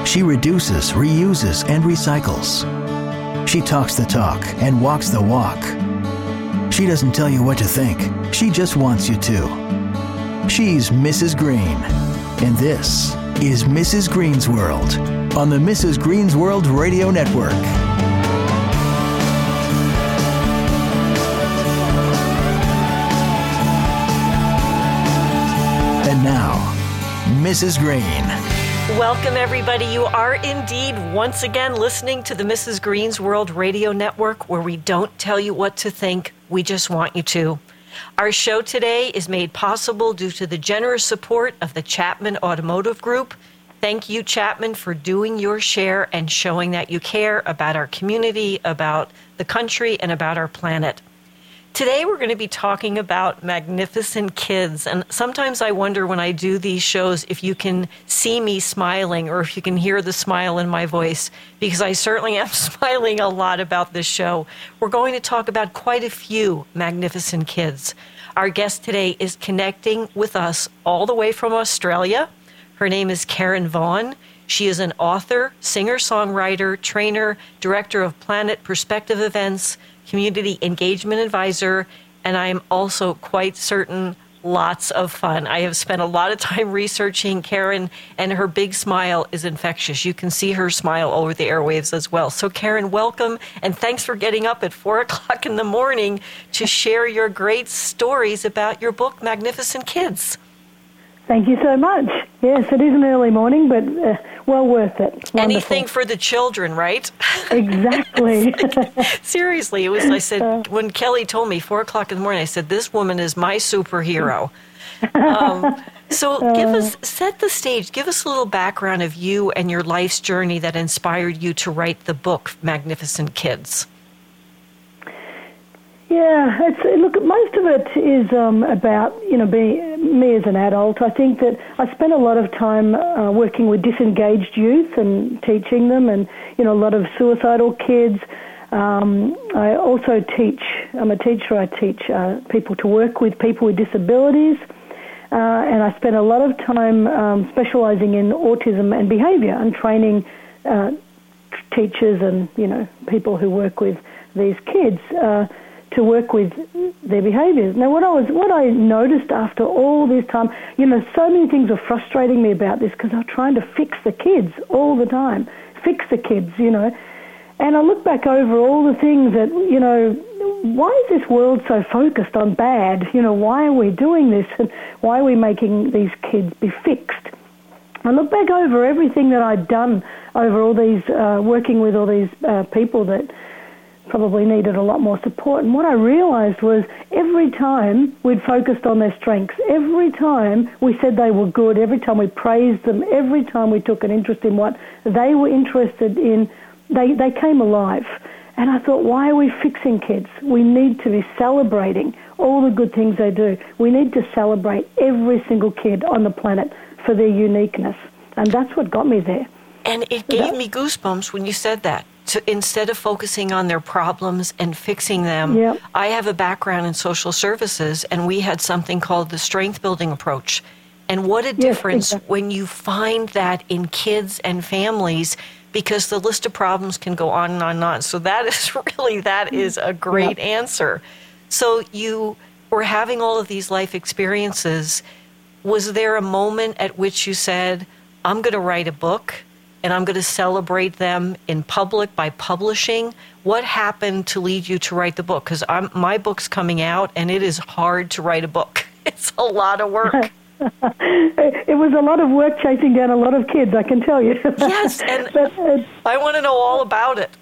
She reduces, reuses, and recycles. She talks the talk and walks the walk. She doesn't tell you what to think. She just wants you to. She's Mrs. Green. And this is Mrs. Green's World on the Mrs. Green's World Radio Network. And now, Mrs. Green. Welcome, everybody. You are indeed once again listening to the Mrs. Green's World Radio Network, where we don't tell you what to think, we just want you to. Our show today is made possible due to the generous support of the Chapman Automotive Group. Thank you, Chapman, for doing your share and showing that you care about our community, about the country, and about our planet. Today we're going to be talking about magnificent kids, and sometimes I wonder when I do these shows if you can see me smiling or if you can hear the smile in my voice, because I certainly am smiling a lot about this show. We're going to talk about quite a few magnificent kids. Our guest today is connecting with us all the way from Australia. Her name is Karen Vaughan. She is an author, singer-songwriter, trainer, director of Planet Perspective Events, community engagement advisor, and I am also quite certain lots of fun. I have spent a lot of time researching Karen, and her big smile is infectious. You can see her smile over the airwaves as well. So Karen, welcome, and thanks for getting up at 4 o'clock in the morning to share your great stories about your book, Magnificent Kids. Thank you so much. Yes, it is an early morning, but well worth it. Wonderful. Anything for the children, right? Exactly. Seriously, it was. I said, when Kelly told me 4 o'clock in the morning, I said, this woman is my superhero. So set the stage. Give us a little background of you and your life's journey that inspired you to write the book, Magnificent Kids. Yeah, look, most of it is about, being me as an adult. I think that I spent a lot of time working with disengaged youth and teaching them, and, a lot of suicidal kids. I also teach. I'm a teacher. I teach people to work with people with disabilities, and I spent a lot of time specializing in autism and behavior and training teachers and, people who work with these kids to work with their behaviours. Now, what I noticed after all this time, so many things were frustrating me about this because I was trying to fix the kids all the time, And I look back over all the things that, why is this world so focused on bad? Why are we doing this? And why are we making these kids be fixed? I look back over everything that I'd done over all these, working with all these people that probably needed a lot more support. And what I realized was every time we'd focused on their strengths, every time we said they were good, every time we praised them, every time we took an interest in what they were interested in, they came alive. And I thought, why are we fixing kids? We need to be celebrating all the good things they do. We need to celebrate every single kid on the planet for their uniqueness. And that's what got me there. And it gave me goosebumps when you said that. So instead of focusing on their problems and fixing them, yep. I have a background in social services, and we had something called the strength building approach. And what a difference when you find that in kids and families, because the list of problems can go on and on and on. So that is a great answer. So you were having all of these life experiences. Was there a moment at which you said, I'm going to write a book, and I'm going to celebrate them in public by publishing? What happened to lead you to write the book? Because my book's coming out, and it is hard to write a book. It's a lot of work. It was a lot of work chasing down a lot of kids, I can tell you. Yes, and I want to know all about it.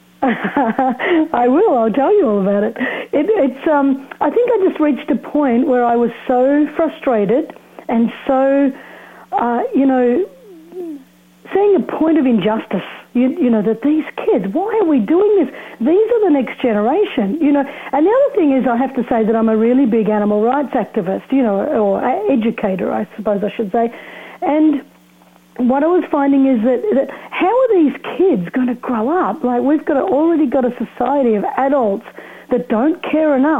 I will. I'll tell you all about it. I think I just reached a point where I was so frustrated and so, seeing a point of injustice, that these kids, why are we doing this? These are the next generation, And the other thing is I have to say that I'm a really big animal rights activist, or educator, I suppose I should say. And what I was finding is that how are these kids going to grow up? Like, we've already got a society of adults that don't care enough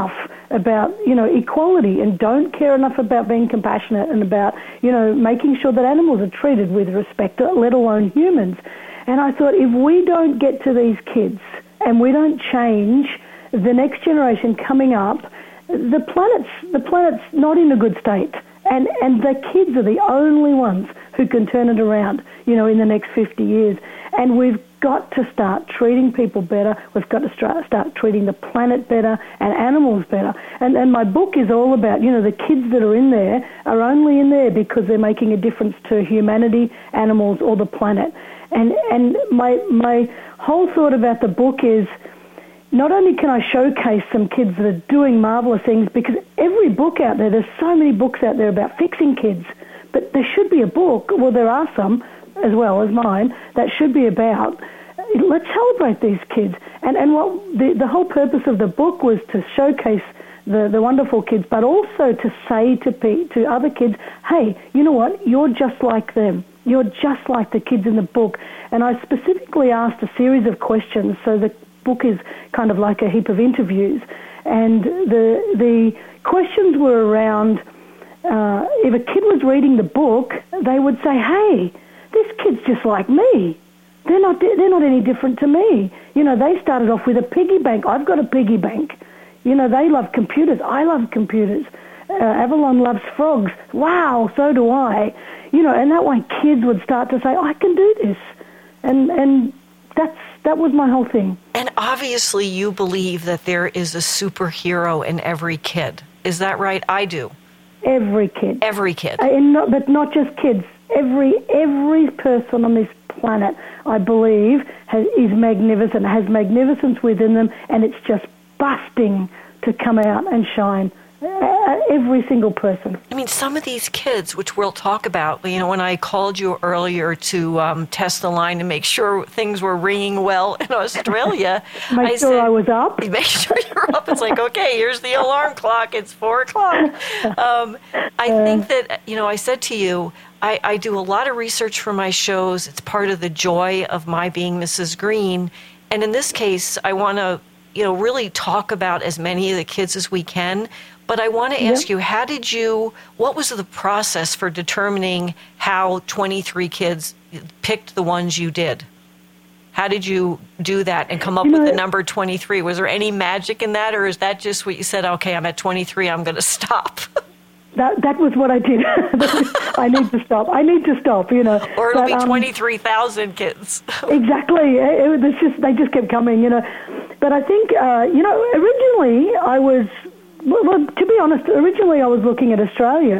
equality, and don't care enough about being compassionate and about, making sure that animals are treated with respect, let alone humans. And I thought, if we don't get to these kids and we don't change the next generation coming up, the planet's not in a good state. And the kids are the only ones who can turn it around, in the next 50 years. And we've got to start treating people better. We've got to start treating the planet better and animals better. And my book is all about, the kids that are in there are only in there because they're making a difference to humanity, animals, or the planet. And my whole thought about the book is, not only can I showcase some kids that are doing marvelous things, because every book out there's so many books out there about fixing kids, but there should be a book, well, there are some as well as mine, that should be about, let's celebrate these kids. And what the whole purpose of the book was to showcase the wonderful kids, but also to say to other kids, hey, you know what, you're just like them. You're just like the kids in the book. And I specifically asked a series of questions, so the book is kind of like a heap of interviews, and the questions were around, if a kid was reading the book, they would say, hey, this kid's just like me. They're not any different to me. They started off with a piggy bank. I've got a piggy bank. They love computers. I love computers. Avalon loves frogs. Wow, so do I. And that way kids would start to say, I can do this. And that was my whole thing. And obviously you believe that there is a superhero in every kid. Is that right? I do. Every kid. Every kid. But not just kids. Every person on this planet, I believe, is magnificent, has magnificence within them, and it's just busting to come out and shine. Every single person. I mean, some of these kids, which we'll talk about, when I called you earlier to test the line to make sure things were ringing well in Australia. Make sure I was up. Make sure you're up. It's like, okay, here's the alarm clock. It's 4:00. I think that, I said to you, I do a lot of research for my shows. It's part of the joy of my being Mrs. Green. And in this case, I want to, really talk about as many of the kids as we can. But I want to ask you, what was the process for determining how 23 kids picked the ones you did? How did you do that and come up with the number 23? Was there any magic in that, or is that just what you said, okay, I'm at 23, I'm going to stop? That was what I did. I need to stop. Or it'll be 23,000 kids. Exactly. They just kept coming, But I think, originally I was... Well, to be honest, originally I was looking at Australia.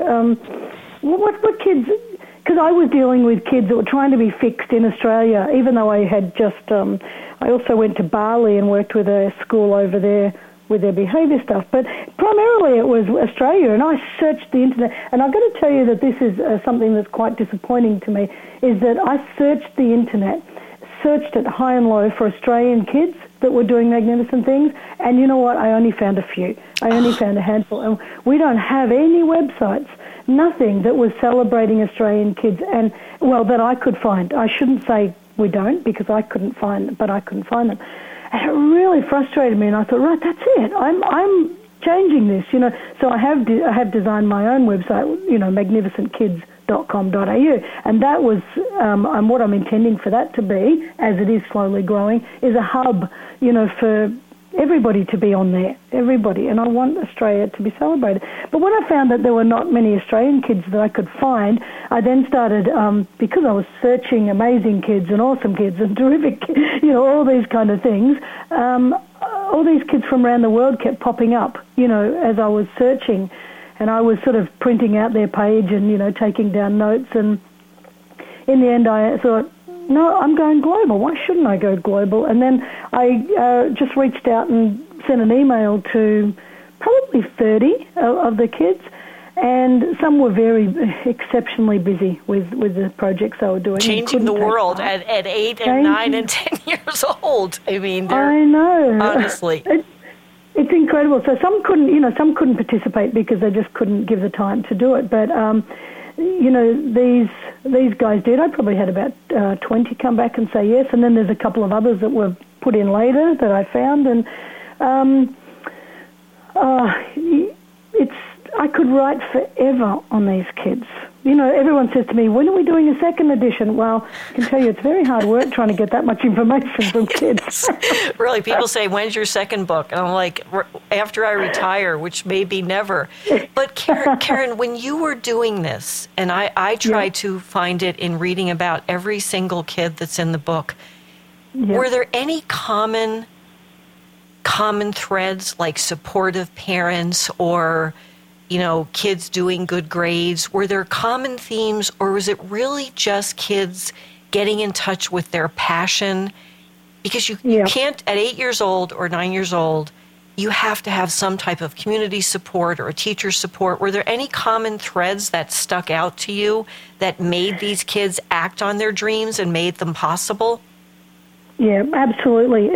What kids? Because I was dealing with kids that were trying to be fixed in Australia. Even though I had just, I also went to Bali and worked with a school over there with their behaviour stuff. But primarily it was Australia, and I searched the internet. And I've got to tell you that this is something that's quite disappointing to me. Is that I searched the internet, searched it high and low for Australian kids that were doing magnificent things, and you know what? I only found a few. I only found a handful, and we don't have any websites, nothing that was celebrating Australian kids, and that I could find. I shouldn't say we don't, because I couldn't find them, but I couldn't find them, and it really frustrated me. And I thought, right, that's it. I'm changing this, So I have designed my own website, magnificentkids.com.au, and that was what I'm intending for that to be, as it is slowly growing, is a hub, for everybody to be on there, everybody, and I want Australia to be celebrated. But when I found that there were not many Australian kids that I could find, I then started, because I was searching amazing kids and awesome kids and terrific, all these kind of things, all these kids from around the world kept popping up, as I was searching. And I was sort of printing out their page and, taking down notes. And in the end, I thought, no, I'm going global. Why shouldn't I go global? And then I just reached out and sent an email to probably 30 of the kids. And some were very exceptionally busy with the projects they were doing. Changing the world at 8 and 9 and 10 years old. I mean, I know. Honestly. It's incredible. So some couldn't participate because they just couldn't give the time to do it. But, these guys did. I probably had about 20 come back and say yes. And then there's a couple of others that were put in later that I found. And I could write forever on these kids. You know, everyone says to me, when are we doing a second edition? Well, I can tell you it's very hard work trying to get that much information from kids. Really, people say, when's your second book? And I'm like, after I retire, which may be never. But Karen, when you were doing this, and I tried to find it in reading about every single kid that's in the book, were there any common threads like supportive parents or, you know, kids doing good grades? Were there common themes, or was it really just kids getting in touch with their passion? Because you can't, at 8 years old or 9 years old, you have to have some type of community support or a teacher support. Were there any common threads that stuck out to you that made these kids act on their dreams and made them possible? Yeah, absolutely.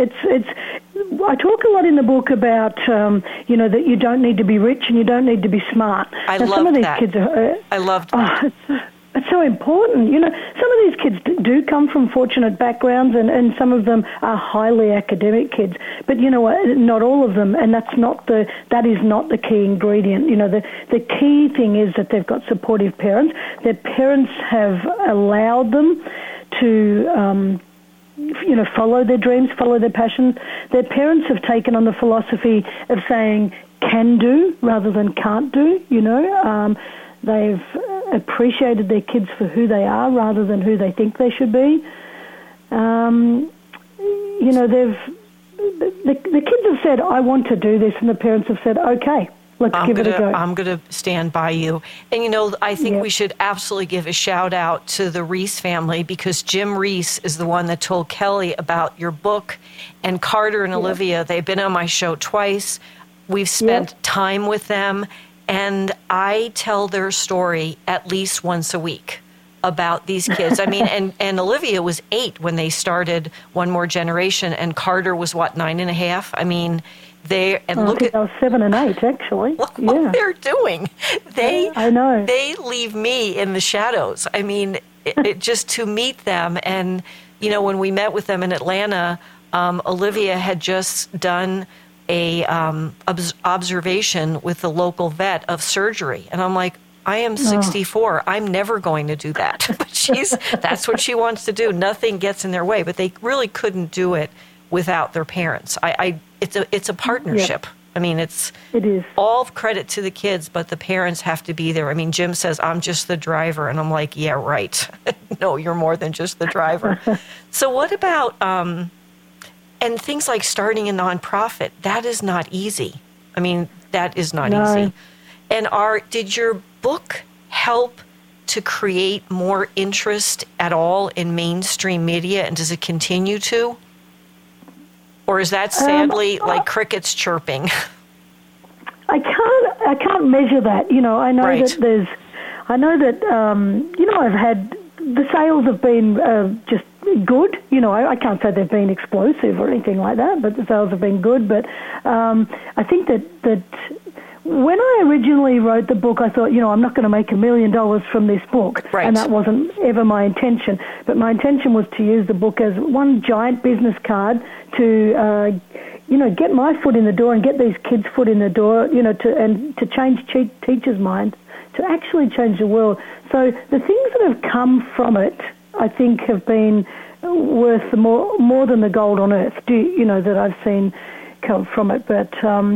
I talk a lot in the book about, you know, that you don't need to be rich and you don't need to be smart. I loved that. Kids are, I loved that. It's so important. You know, some of these kids do come from fortunate backgrounds, and some of them are highly academic kids. But you know what? Not all of them, and that is not the key ingredient. You know, the key thing is that they've got supportive parents. Their parents have allowed them to you know, follow their dreams, follow their passions. Their parents have taken on the philosophy of saying can do rather than can't do, you know. They've appreciated their kids for who they are rather than who they think they should be. You know, the kids have said, I want to do this, and the parents have said, okay, let's give it a go. I'm going to stand by you. And, you know, I think we should absolutely give a shout out to the Reese family, because Jim Reese is the one that told Kelly about your book. And Carter and Olivia, they've been on my show twice. We've spent time with them. And I tell their story at least once a week about these kids. I mean, and Olivia was 8 when they started One More Generation, and Carter was, 9.5? I mean, I think I was 7 and 8, actually. Look what they're doing. I know. They leave me in the shadows. I mean, it just to meet them. And, you know, when we met with them in Atlanta, Olivia had just done a observation with the local vet of surgery. And I'm like, I am 64. I'm never going to do that. But that's what she wants to do. Nothing gets in their way. But they really couldn't do it without their parents. It's a partnership. Yep. I mean, it is all credit to the kids, but the parents have to be there. I mean, Jim says, I'm just the driver. And I'm like, yeah, right. No, you're more than just the driver. So what about, and things like starting a nonprofit, that is not easy. I mean, that is not easy. And did your book help to create more interest at all in mainstream media, and does it continue to? Or is that sadly like crickets chirping? I can't measure that. You know, I know that you know, I've had, the sales have been just good. You know, I can't say they've been explosive or anything like that, but the sales have been good. But I think that when I originally wrote the book, I thought, you know, I'm not going to make $1 million from this book. Right. And that wasn't ever my intention. But my intention was to use the book as one giant business card to, you know, get my foot in the door and get these kids' foot in the door, you know, to change teachers' minds, to actually change the world. So the things that have come from it, I think, have been worth more than the gold on earth, you know, that I've seen come from it. But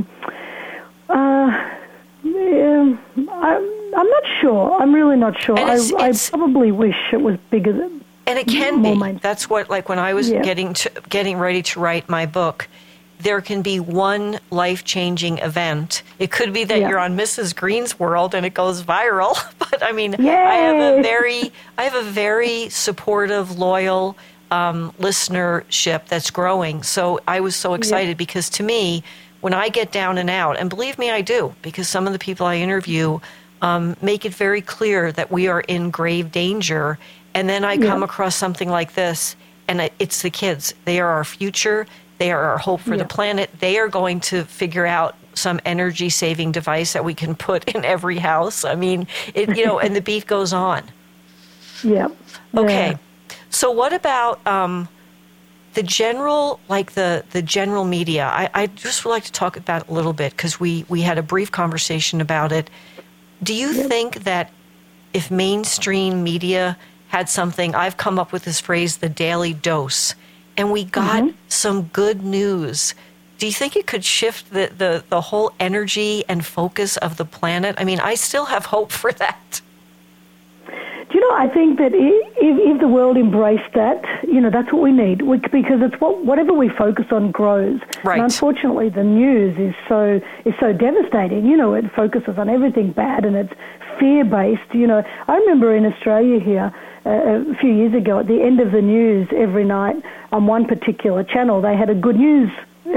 I'm not sure. I'm really not sure. I probably wish it was bigger. And it can be. That's what, like when I was getting ready to write my book, there can be one life-changing event. It could be that you're on Mrs. Green's World and it goes viral. But I mean, I have a very supportive, loyal listenership that's growing. So I was so excited because to me, when I get down and out, and believe me, I do, because some of the people I interview make it very clear that we are in grave danger. And then I come across something like this, and it's the kids. They are our future. They are our hope for the planet. They are going to figure out some energy-saving device that we can put in every house. I mean, you know, and the beat goes on. Yeah. Okay. So what about the general, like the general media, I just would like to talk about it a little bit because we had a brief conversation about it. Do you think that if mainstream media had something, I've come up with this phrase, the daily dose, and we got some good news, do you think it could shift the whole energy and focus of the planet? I mean, I still have hope for that. Do you know, I think that if the world embraced that, that's what we need, because it's whatever we focus on grows. Right. And unfortunately, the news is so devastating. It focuses on everything bad and it's fear-based. I remember in Australia here a few years ago, at the end of the news every night on one particular channel, they had a good news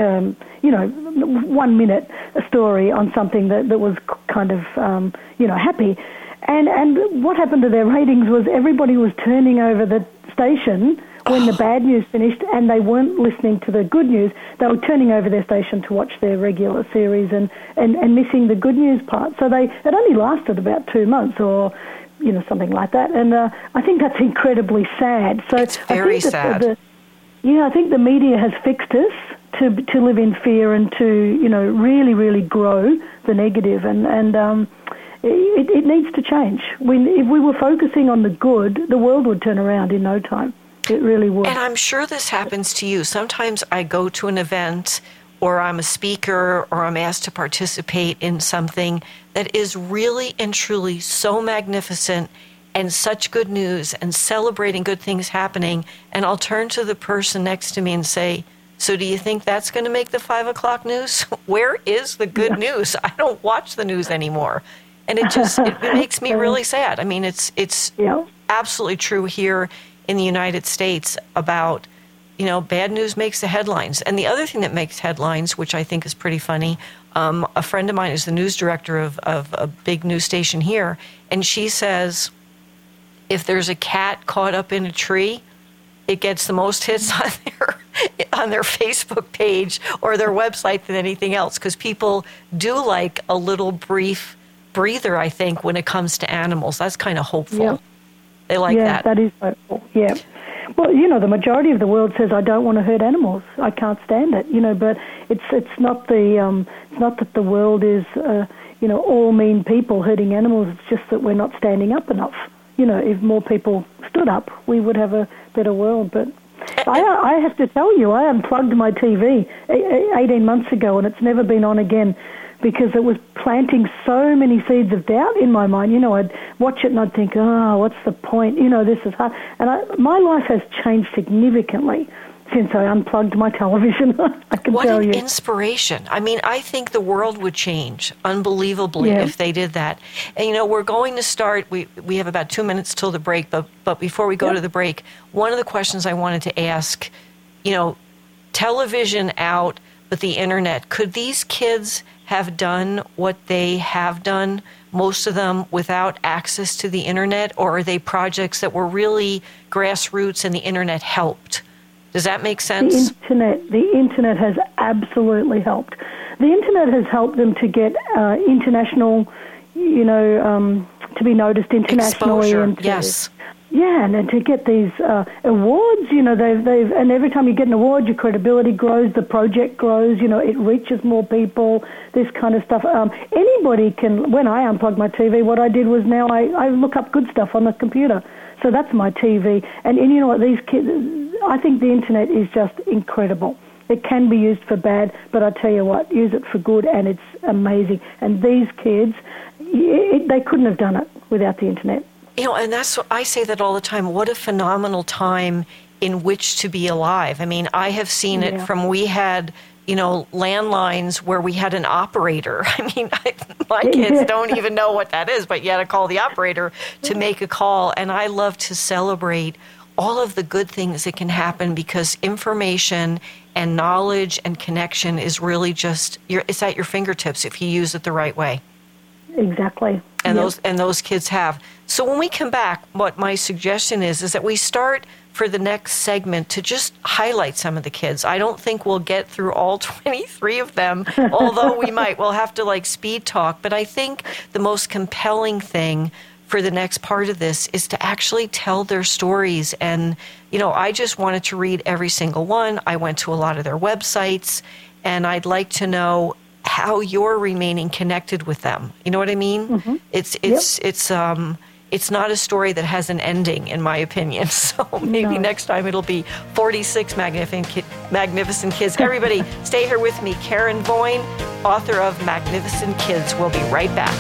1 minute story on something that was kind of, happy. And what happened to their ratings was everybody was turning over the station when the bad news finished, and they weren't listening to the good news. They were turning over their station to watch their regular series and missing the good news part. So it only lasted about 2 months or, something like that. And I think that's incredibly sad. So it's very sad. I think the media has fixed us to live in fear and to, really, really grow the negative. And it needs to change. If we were focusing on the good, the world would turn around in no time. It really would. And I'm sure this happens to you. Sometimes I go to an event or I'm a speaker or I'm asked to participate in something that is really and truly so magnificent and such good news and celebrating good things happening. And I'll turn to the person next to me and say, so do you think that's going to make the 5 o'clock news? Where is the good news? I don't watch the news anymore. And it makes me really sad. I mean, it's absolutely true here in the United States about, bad news makes the headlines. And the other thing that makes headlines, which I think is pretty funny, a friend of mine is the news director of a big news station here, and she says if there's a cat caught up in a tree, it gets the most hits on their Facebook page or their website than anything else, because people do like a little brief breather, I think, when it comes to animals. That's kind of hopeful. Yeah. They like that. Yeah, that is hopeful. Yeah. Well, the majority of the world says, I don't want to hurt animals. I can't stand it. But it's not it's not that the world is all mean people hurting animals. It's just that we're not standing up enough. If more people stood up, we would have a better world. But I have to tell you, I unplugged my TV 18 months ago, and it's never been on again, because it was planting so many seeds of doubt in my mind. I'd watch it and I'd think, what's the point? This is hard. And my life has changed significantly since I unplugged my television, I can tell you. What an inspiration. I mean, I think the world would change unbelievably if they did that. And, we're going to start, we have about 2 minutes till the break, but before we go to the break, one of the questions I wanted to ask, television out, but the internet, could these kids have done what they have done, most of them without access to the internet, or are they projects that were really grassroots and the internet helped? Does that make sense? The internet has absolutely helped. The internet has helped them to get international, to be noticed internationally. Exposure, and yes. Yeah, and to get these awards, they've and every time you get an award, your credibility grows, the project grows, it reaches more people, this kind of stuff. Anybody can, when I unplugged my TV, what I did was now I look up good stuff on the computer. So that's my TV. And you know what, these kids, I think the internet is just incredible. It can be used for bad, but I tell you what, use it for good, and it's amazing. And these kids, they couldn't have done it without the internet. And that's what I say that all the time. What a phenomenal time in which to be alive. I mean, I have seen it from, we had, landlines where we had an operator. I mean, my kids don't even know what that is, but you had to call the operator to make a call. And I love to celebrate all of the good things that can happen, because information and knowledge and connection is really just, it's at your fingertips if you use it the right way. Exactly. And those kids have. So when we come back, what my suggestion is that we start for the next segment to just highlight some of the kids. I don't think we'll get through all 23 of them, although we might. We'll have to speed talk. But I think the most compelling thing for the next part of this is to actually tell their stories. And, I just wanted to read every single one. I went to a lot of their websites, and I'd like to know how you're remaining connected with them. You know what I mean? Mm-hmm. It's not a story that has an ending, in my opinion. So maybe next time it'll be 46 Magnificent Kids. Everybody, stay here with me. Karen Voin, author of Magnificent Kids. We'll be right back.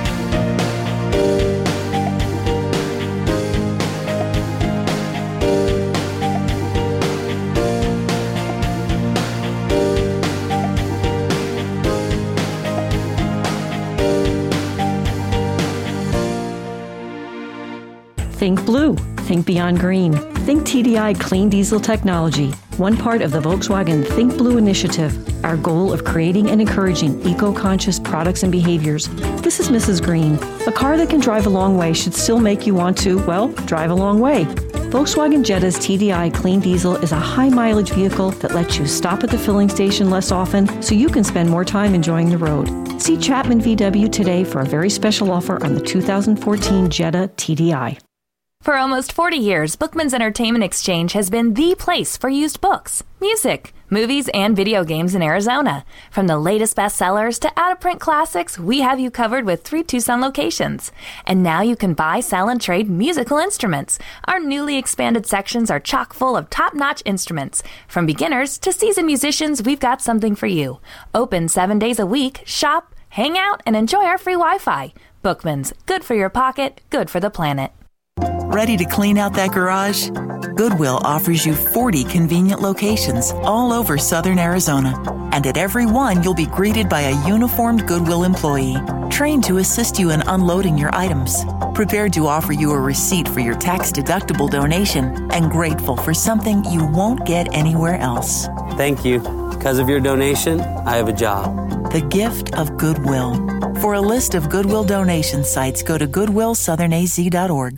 Think blue. Think beyond green. Think TDI Clean Diesel Technology, one part of the Volkswagen Think Blue initiative, our goal of creating and encouraging eco-conscious products and behaviors. This is Mrs. Green. A car that can drive a long way should still make you want to, drive a long way. Volkswagen Jetta's TDI Clean Diesel is a high-mileage vehicle that lets you stop at the filling station less often so you can spend more time enjoying the road. See Chapman VW today for a very special offer on the 2014 Jetta TDI. For almost 40 years, Bookman's Entertainment Exchange has been the place for used books, music, movies, and video games in Arizona. From the latest bestsellers to out-of-print classics, we have you covered with 3 Tucson locations. And now you can buy, sell, and trade musical instruments. Our newly expanded sections are chock full of top-notch instruments. From beginners to seasoned musicians, we've got something for you. Open 7 days a week, shop, hang out, and enjoy our free Wi-Fi. Bookman's, good for your pocket, good for the planet. Ready to clean out that garage? Goodwill offers you 40 convenient locations all over southern Arizona. And at every one, you'll be greeted by a uniformed Goodwill employee, trained to assist you in unloading your items, prepared to offer you a receipt for your tax-deductible donation, and grateful for something you won't get anywhere else. Thank you. Because of your donation, I have a job. The gift of Goodwill. For a list of Goodwill donation sites, go to goodwillsouthernaz.org.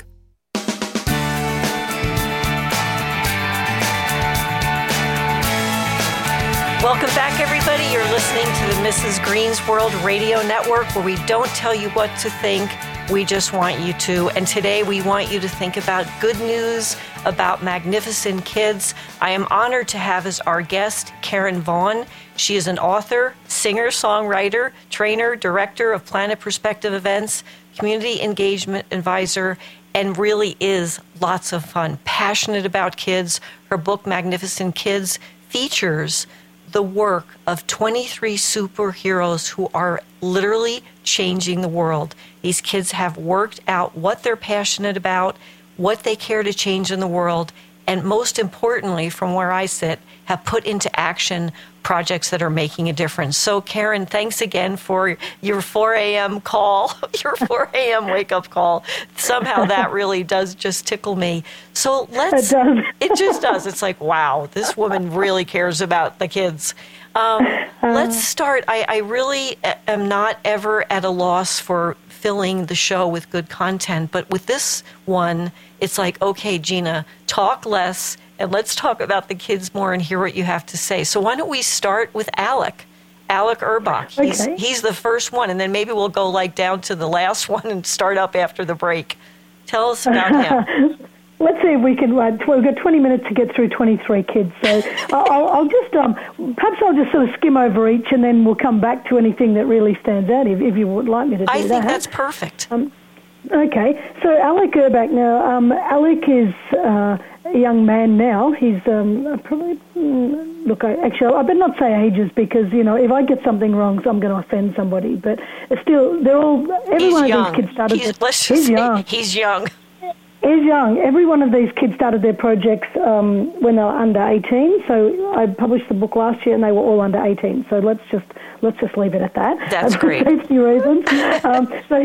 Welcome back, everybody. You're listening to the Mrs. Green's World Radio Network, where we don't tell you what to think. We just want you to. And today we want you to think about good news about Magnificent Kids. I am honored to have as our guest Karen Voin. She is an author, singer, songwriter, trainer, director of Planet Perspective events, community engagement advisor, and really is lots of fun. Passionate about kids. Her book, Magnificent Kids, features the work of 23 superheroes who are literally changing the world. These kids have worked out what they're passionate about, what they care to change in the world, and most importantly, from where I sit, have put into action projects that are making a difference. So, Karen, thanks again for your 4 a.m. call, your 4 a.m. wake-up call. Somehow that really does just tickle me. So it just does. It's like, wow, this woman really cares about the kids. Let's start. I really am not ever at a loss for filling the show with good content, but with this one, it's like, okay, Gina, talk less, and let's talk about the kids more and hear what you have to say. So why don't we start with Alec Urbach. Okay. He's the first one, and then maybe we'll go down to the last one and start up after the break. Tell us about him. Let's see if we can. We've got 20 minutes to get through 23 kids, so I'll just perhaps I'll just sort of skim over each, and then we'll come back to anything that really stands out. If you would like me to do that. I think that's perfect. Okay, so Alec Urbach. Now, Alec is a young man now. He's probably I better not say ages because if I get something wrong, so I'm going to offend somebody. But still, every one of these kids started. He's young. He's young. He's young. Every one of these kids started their projects when they were under 18. So I published the book last year, and they were all under 18. So let's just leave it at that. That's great. For safety reasons. So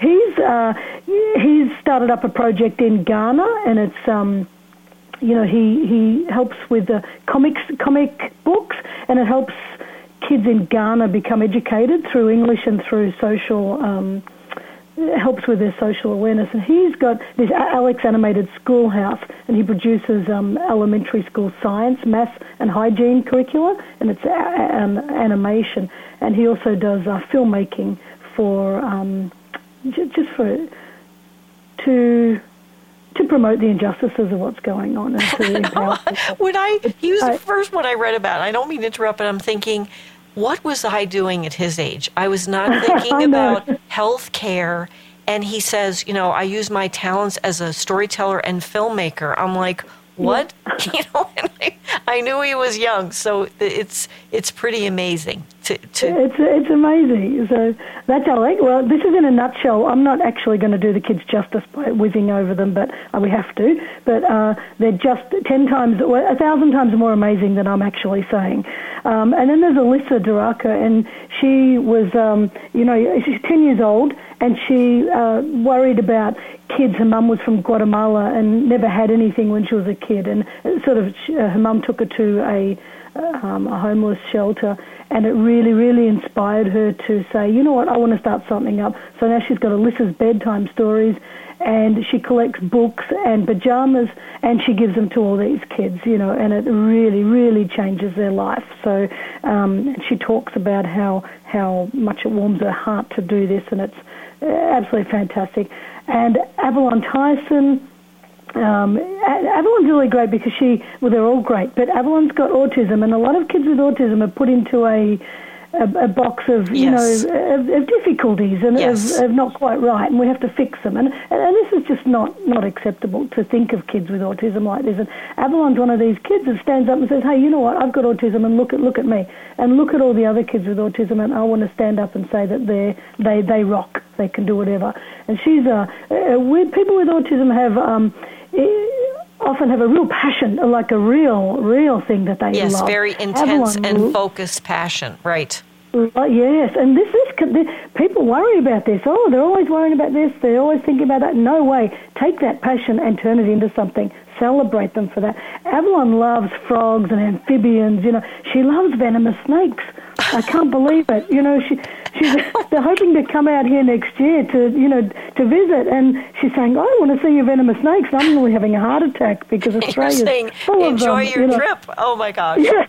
he's started up a project in Ghana, and it's he helps with the comic books, and it helps kids in Ghana become educated through English and through social. Helps with their social awareness, and he's got this Alex Animated Schoolhouse, and he produces elementary school science, maths, and hygiene curricula, and it's animation. And he also does filmmaking for just for to promote the injustices of what's going on and to empower people. He was the first one I read about. I don't mean to interrupt, but I'm thinking, what was I doing at his age? I was not thinking about health care. And he says, I use my talents as a storyteller and filmmaker. I'm like, what? Yeah. And I knew he was young, so it's pretty amazing. It's amazing. So that's Alec. Well, this is in a nutshell. I'm not actually going to do the kids justice by whizzing over them, but we have to. But they're just 10 times, 1,000 times more amazing than I'm actually saying. And then there's Alyssa Duraka, and she was, she's 10 years old, and she worried about kids. Her mum was from Guatemala and never had anything when she was a kid, and her mum took her to a homeless shelter, and it really, really inspired her to say, you know what, I want to start something up. So now she's got Alyssa's bedtime stories, and she collects books and pajamas, and she gives them to all these kids, and it really, really changes their life. So she talks about how much it warms her heart to do this, and it's absolutely fantastic. And Avalon Tyson, Avalon's really great because they're all great, but Avalon's got autism, and a lot of kids with autism are put into a box of, of difficulties and of not quite right, and we have to fix them. And this is just not acceptable to think of kids with autism like this. And Avalon's one of these kids that stands up and says, hey, you know what, I've got autism, and look at me. And look at all the other kids with autism, and I want to stand up and say that they rock, they can do whatever. And she's people with autism have often have a real passion, like a real thing that they love. Yes, very intense and focused passion, right. Yes, and people worry about this. Oh, they're always worrying about this. They're always thinking about that. No way. Take that passion and turn it into something. Celebrate them for that. Avalon loves frogs and amphibians. She loves venomous snakes. I can't believe it. They're hoping to come out here next year to visit, and she's saying, I want to see your venomous snakes. And I'm really having a heart attack because Australia's full of them. Enjoy your trip. Oh my gosh. Yeah.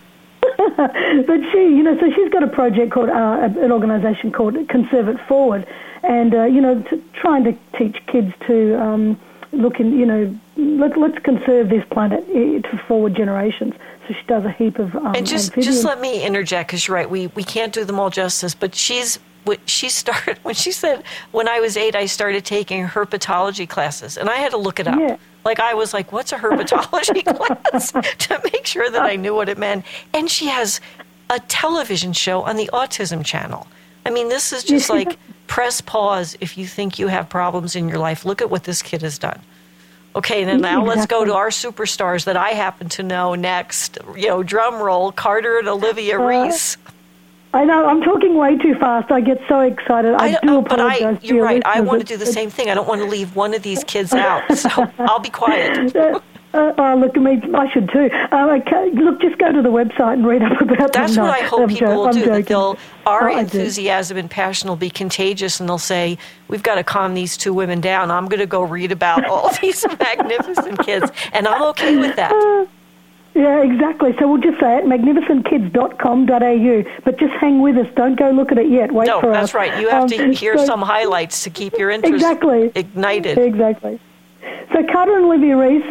But so she's got a project called an organisation called Conserve It Forward, and trying to teach kids to look in, let's conserve this planet for forward generations. So she does a heap of and just let me interject, because you're right, we can't do them all justice, but when she said, when I was 8, I started taking herpetology classes, and I had to look it up. Yeah. Like, I was like, what's a herpetology class? To make sure that I knew what it meant. And she has a television show on the Autism Channel. I mean, this is just like, press pause if you think you have problems in your life. Look at what this kid has done. Okay, then now let's go to our superstars that I happen to know next. Drum roll, Carter and Olivia Reese. I know, I'm talking way too fast. I get so excited. I do apologize. But you're right. I want to do the same thing. I don't want to leave one of these kids out, so I'll be quiet. Look at me. I should too. Look, just go to the website and read up about them. That's what I hope people will do. That our enthusiasm and passion will be contagious, and they'll say, we've got to calm these 2 women down. I'm going to go read about all these magnificent kids, and I'm okay with that. Yeah, exactly. So we'll just say it, magnificentkids.com.au. But just hang with us. Don't go look at it yet. Wait for us. No, that's right. You have to hear some highlights to keep your interest ignited. Exactly. So Carter and Olivia Reese,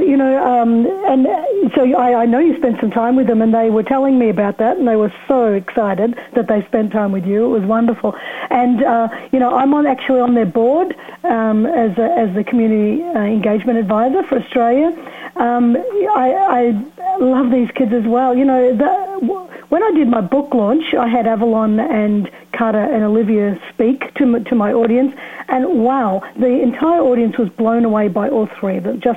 and so I know you spent some time with them, and they were telling me about that, and they were so excited that they spent time with you. It was wonderful. And, I'm actually on their board as the community engagement advisor for Australia. I love these kids as well. When I did my book launch, I had Avalon and Carter and Olivia speak to my audience, and wow, the entire audience was blown away by all 3 of them. Just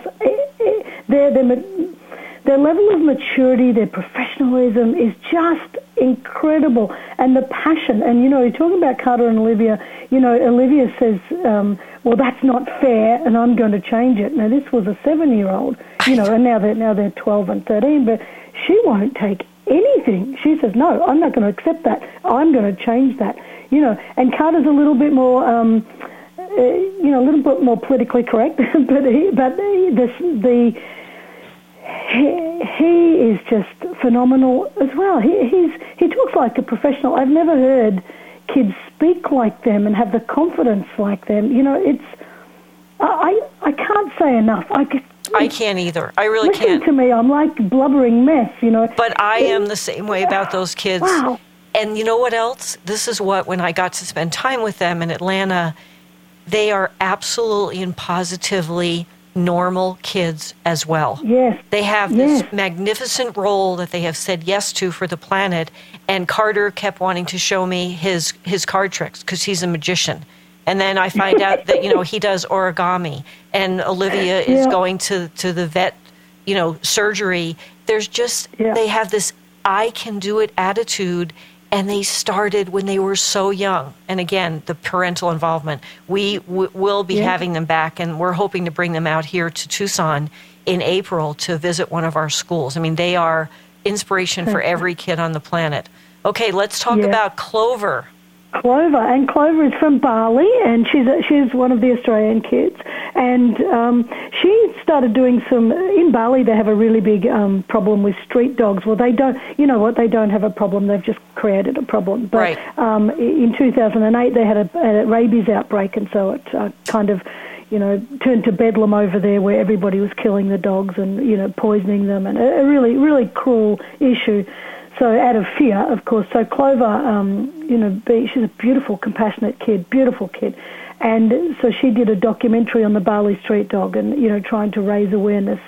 their level of maturity, their professionalism is just incredible, and the passion. And you're talking about Carter and Olivia. Olivia says, "Well, that's not fair, and I'm going to change it." Now, this was a 7-year-old, and now they're 12 and 13, but she won't take anything. She says, "No, I'm not going to accept that. I'm going to change that." And Carter's a little bit more, a little bit more politically correct, he is just phenomenal as well. He talks like a professional. I've never heard kids speak like them and have the confidence like them. I I can't say enough. I can't either. I really Listen can't. to me. I'm like blubbering mess, you know. But I am the same way about those kids. Wow. And you know what else? This is what, when I got to spend time with them in Atlanta, they are absolutely and positively normal kids as well. Yes. They have this magnificent role that they have said yes to for the planet. And Carter kept wanting to show me his card tricks because he's a magician. And then I find out that, he does origami. And Olivia is going to the vet, surgery. There's just, they have this I can do it attitude. And they started when they were so young. And again, the parental involvement. We will be having them back, and we're hoping to bring them out here to Tucson in April to visit one of our schools. I mean, they are inspiration for every kid on the planet. Okay, let's talk about Clover. Clover is from Bali, and she's one of the Australian kids. And she started doing in Bali they have a really big problem with street dogs. Well, they don't, they don't have a problem, they've just created a problem. But in 2008 they had a rabies outbreak, and so it kind of, turned to bedlam over there where everybody was killing the dogs and, poisoning them, and a really, really cruel issue. So out of fear, of course. So Clover, she's a beautiful, compassionate kid, beautiful kid. And so she did a documentary on the Bali street dog and, trying to raise awareness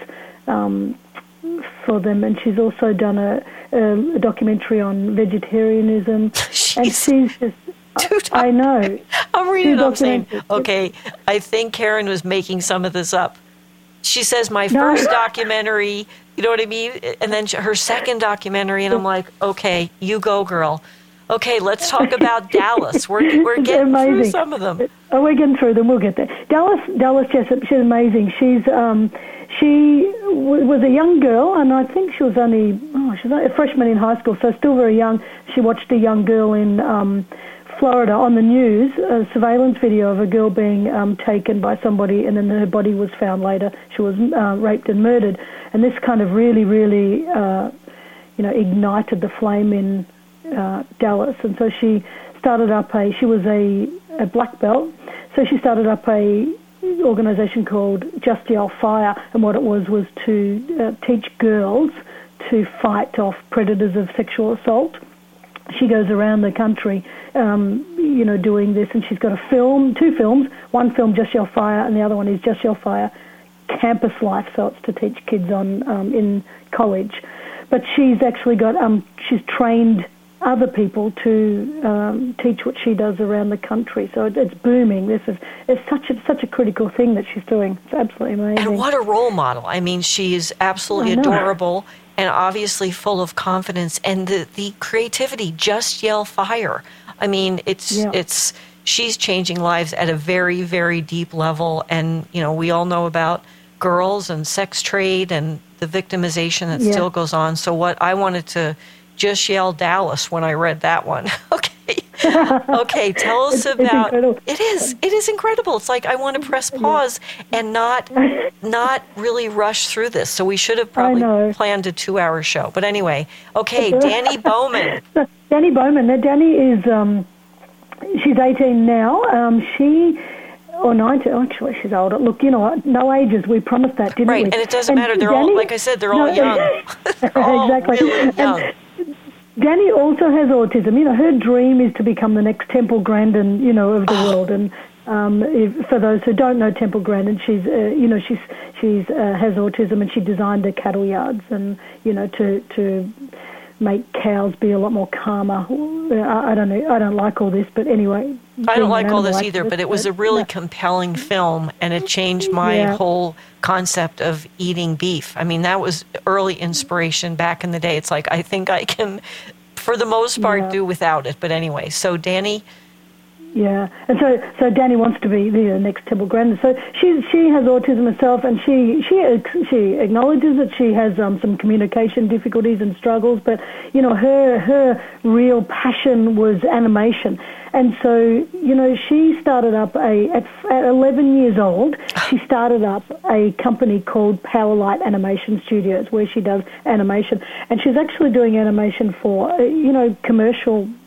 for them. And she's also done a documentary on vegetarianism. And she's just... I know. I'm reading it, I'm saying, okay, I think Karen was making some of this up. She says, my first documentary, you know what I mean? And then her second documentary, and I'm like, okay, you go, girl. Okay, let's talk about Dallas. We're getting through some of them. Oh, we're getting through them. We'll get there. Dallas Jessup, she's amazing. She was a young girl, and I think she was only a freshman in high school, so still very young. She watched a young girl in Florida on the news, a surveillance video of a girl being taken by somebody, and then her body was found later. She was raped and murdered, and this kind of really, really, ignited the flame in Dallas. And so she started up she was a black belt, so she started up a organization called Just Yell Fire, and what it was to teach girls to fight off predators of sexual assault. She goes around the country, doing this, and she's got two films. One film, Just Yell Fire, and the other one is Just Yell Fire Campus Life, so it's to teach kids on in college. But she's actually got she's trained other people to teach what she does around the country. So it's booming. It's such a critical thing that she's doing. It's absolutely amazing. And what a role model. I mean, she's absolutely adorable and obviously full of confidence, and the creativity. Just Yell Fire. I mean, she's changing lives at a very, very deep level. And, we all know about girls and sex trade and the victimization that still goes on. So what I wanted to just yell Dallas when I read that one. Okay, tell us about it. Is incredible. It's like I want to press pause and not really rush through this. So we should have probably planned a 2-hour show. But anyway, okay, Danny Bowman. Danny Bowman. Now Danny is she's 18 now. Or 19, actually, she's older. Look, no ages. We promised that, didn't we? Right, and it doesn't matter. They're all, like I said, they're all young. They're all exactly. Really young. And Danny also has autism. Her dream is to become the next Temple Grandin, of the world. And for those who don't know Temple Grandin, she's has autism, and she designed the cattle yards, and to make cows be a lot more calmer. I don't know. I don't like all this, but anyway. I don't like all this either, but it was a really compelling film, and it changed my whole concept of eating beef. I mean, that was early inspiration back in the day. It's like, I think I can, for the most part, do without it. But anyway, so Danny... Yeah, and so Danny wants to be the next Temple Grandin. So she has autism herself, and she acknowledges that she has some communication difficulties and struggles. But her real passion was animation, and so she started up at 11 years old. She started up a company called Powerlight Animation Studios, where she does animation, and she's actually doing animation for commercial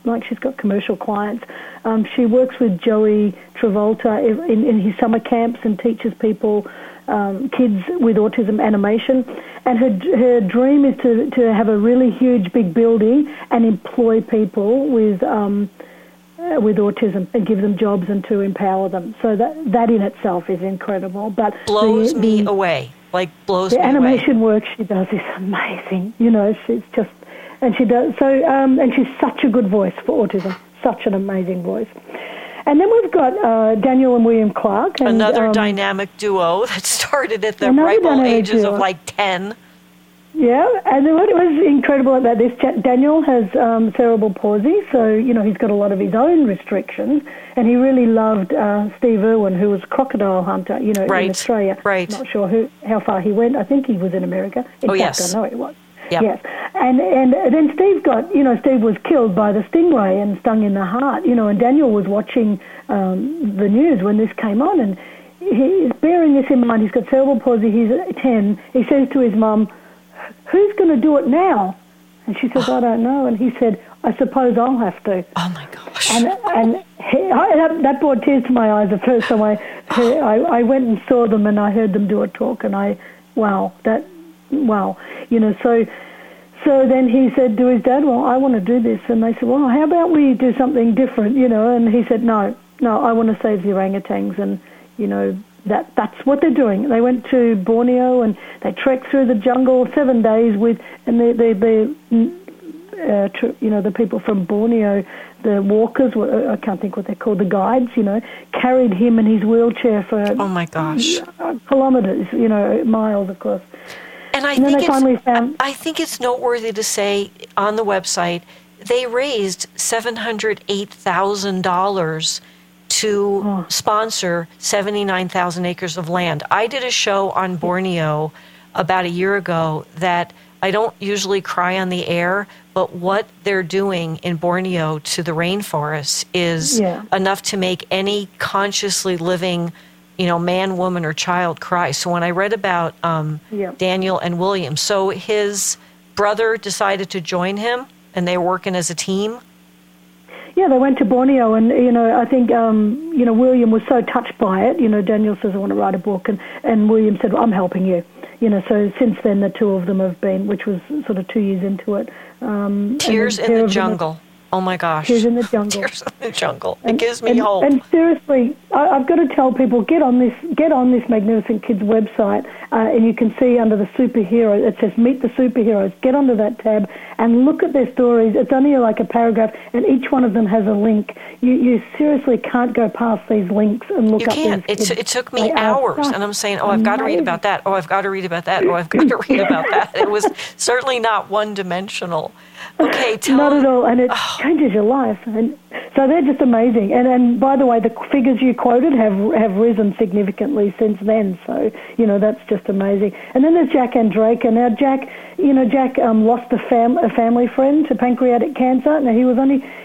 she's got commercial clients. She works with Joey Travolta in his summer camps and teaches people, kids with autism, animation. And her dream is to have a really huge, big building and employ people with autism and give them jobs and to empower them. So that in itself is incredible. But blows me away. The animation work she does is amazing. She's just, and she does so, and she's such a good voice for autism. Such an amazing voice. And then we've got Daniel and William Clark. And, another dynamic duo that started at the ripe old ages of 10. Yeah, and what was incredible about this, Daniel has cerebral palsy, so, he's got a lot of his own restrictions, and he really loved Steve Irwin, who was a crocodile hunter, in Australia. Right. Not sure how far he went. I think he was in America. In fact, yes. I know he was. Yep. Yes. And then Steve Steve was killed by the stingray and stung in the heart, and Daniel was watching the news when this came on, and he's bearing this in mind. He's got cerebral palsy. He's 10. He says to his mum, "Who's going to do it now?" And she says, "I don't know." And he said, "I suppose I'll have to." Oh, my gosh. And that brought tears to my eyes the first time I went and saw them and I heard them do a talk, and So then he said to his dad, "Well, I want to do this." And they said, "Well, how about we do something different, And he said, No, I want to save the orangutans. And, that's what they're doing. They went to Borneo and they trekked through the jungle 7 days and the people from Borneo, the walkers, I can't think what they're called, the guides, carried him in his wheelchair for oh my gosh, kilometers, miles, of course. And I think it's noteworthy to say on the website they raised $708,000 to sponsor 79,000 acres of land. I did a show on Borneo about a year ago that I don't usually cry on the air, but what they're doing in Borneo to the rainforests is enough to make any consciously living, man, woman, or child cry. So when I read about Daniel and William, so his brother decided to join him, and they were working as a team. Yeah, they went to Borneo, and I think William was so touched by it. Daniel says, "I want to write a book," and William said, "Well, I'm helping you." So since then, the two of them have been, which was sort of 2 years into it. Tears in the jungle. Oh my gosh. Tears in the jungle. Tears in the jungle. It gives me hope. And seriously, I've got to tell people, get on this Magnificent Kids website, and you can see under the superhero, it says Meet the Superheroes. Get onto that tab and look at their stories. It's only like a paragraph, and each one of them has a link. You seriously can't go past these links and look up these kids. It took me hours, and I'm saying, I've got to read about that. Oh, I've got to read about that. Oh, I've got to read about that. It was certainly not one-dimensional. Okay, not at all, and it changes your life. And so they're just amazing. And by the way, the figures you quoted have risen significantly since then. So that's just amazing. And then there's Jack and Drake. And now Jack lost a family friend to pancreatic cancer. Now he was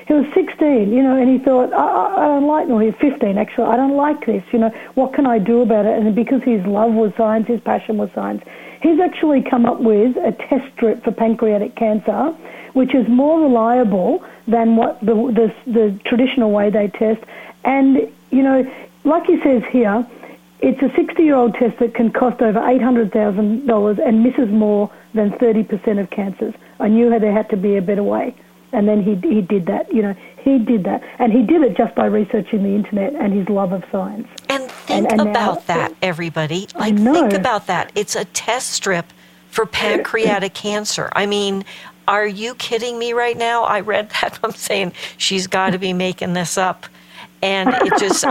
16, and he thought, I don't like. No, he was 15 actually. I don't like this. What can I do about it? And because his love was science, his passion was science, he's actually come up with a test strip for pancreatic cancer, which is more reliable than what the traditional way they test. And, like he says here, it's a 60-year-old test that can cost over $800,000 and misses more than 30% of cancers. I knew there had to be a better way. And then he did that, he did that. And he did it just by researching the internet and his love of science. And think about that, everybody. Think about that. It's a test strip for pancreatic cancer. I mean, are you kidding me right now? I read that. I'm saying she's got to be making this up. And it just,